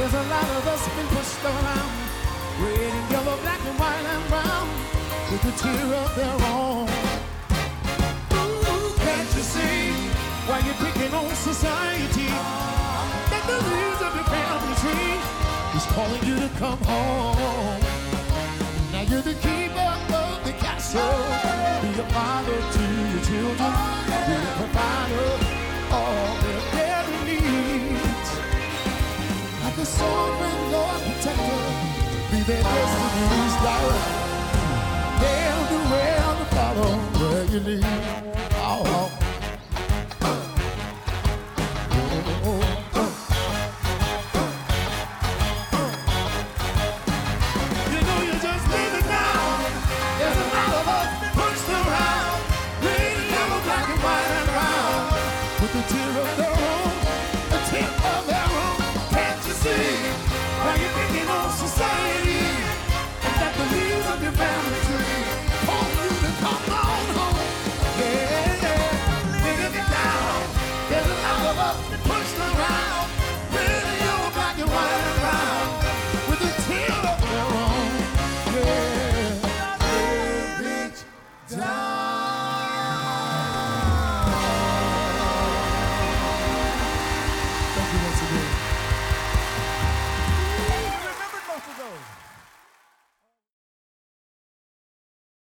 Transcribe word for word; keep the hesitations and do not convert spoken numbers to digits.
There's a lot of us been pushed around, red and yellow, black and white and brown, with the tear of their own. Ooh, can't you see why you're picking on society? That the leaves of your family tree is calling you to come home. Now you're the keeper of the castle, be a father to your children, be a provider all their daily needs. Like a sovereign Lord protector, be their destiny's direct. They'll do well to follow where you lead. Oh, oh. The